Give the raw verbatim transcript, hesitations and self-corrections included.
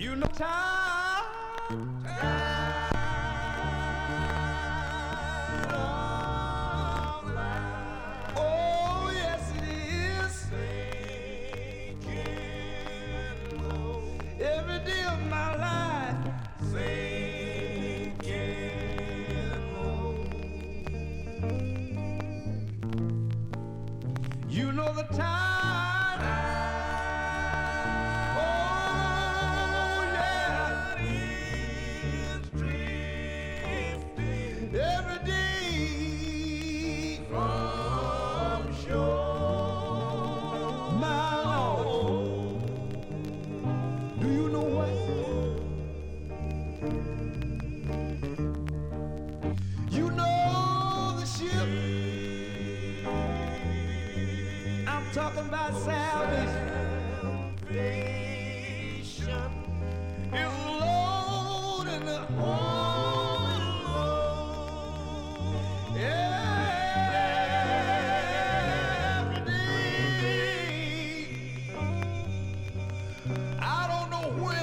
You know time, time of life. Oh yes it is. Sinking low. Every day of my life. Sinking low. You know the time. Talking about salvation is Lord in the whole Lord. Every day I don't know where